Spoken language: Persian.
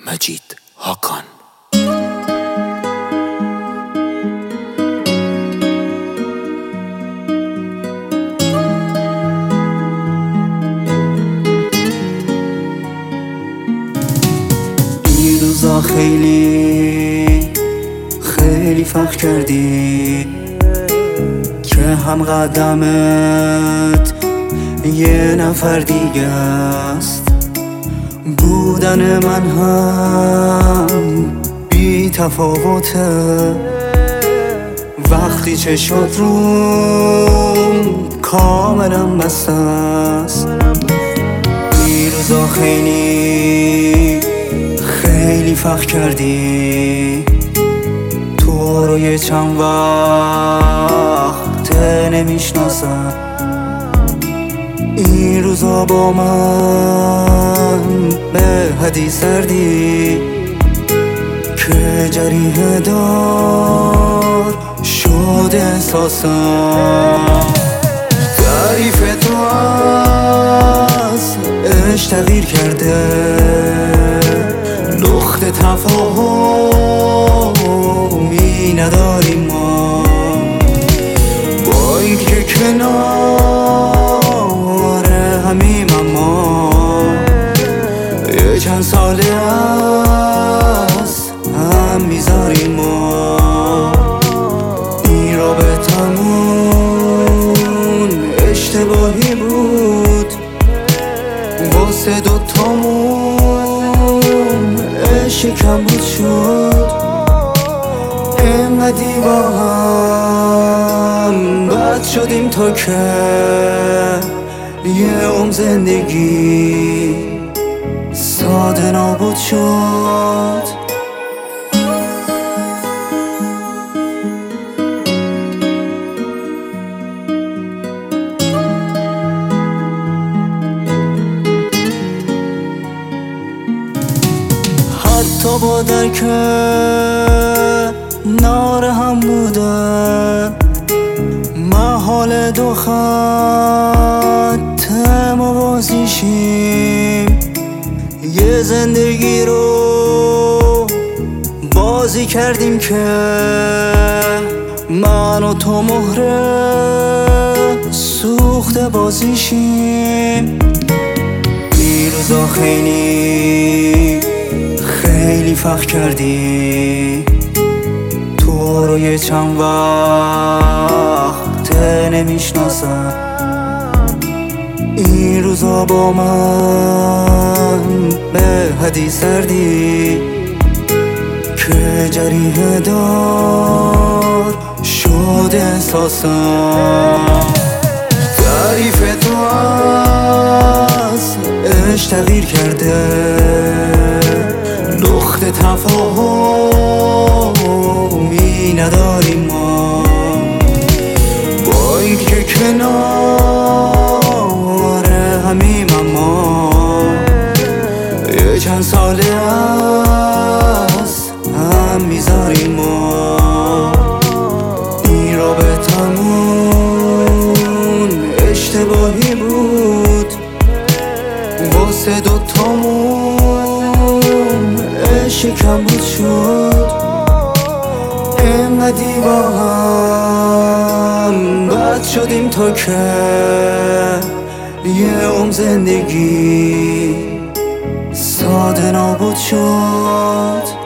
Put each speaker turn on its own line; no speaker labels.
مجید هاکان.
این روزا خیلی فخر کردی که هم قدمت یه نفر دیگه است. بودن من هم بی تفاوته وقتی چشات روم کاملا بسته است. این روزا خیلی فخر کردی تو رو یه چند وقت نمیشناسم. این روزا با من به حدیث سردی که جریحه دار شد احساسم. تعریف تو از عشق تغییر کرده، لخت تفاهمی نداریم ما، با اینکه کنار همیم اما یه چند ساله از هم میذاریم ما. این رابطمون اشتباهی بود واسه دوتامون، عشق کم بود شد اینقدی با هم بد شدیم تا که یه عمر زندگی ساده نابود شد. حتی با درک نار هم بودن محال دو خط موازیشیم، یه زندگی رو بازی کردیم که من و تو مهره سوخته بازیشیم. این روزا خیلی فخر کردی تو رو یه چند وقت نمیشناسم. این روزا با من به حدیث سردی که جریحه دار شد احساسم. تعریف تو از عشق تغییر کرده، لخت تفاهمی نداریم ما، با اینکه کنار همیم اما یه چند ساله از هم میذاریم ما. این رابطمون اشتباهی بود واسه دوتامون، عشق کم بود شد اینقدی با هم بد شدیم تا که یه عمر زندگی ساده نابود شد.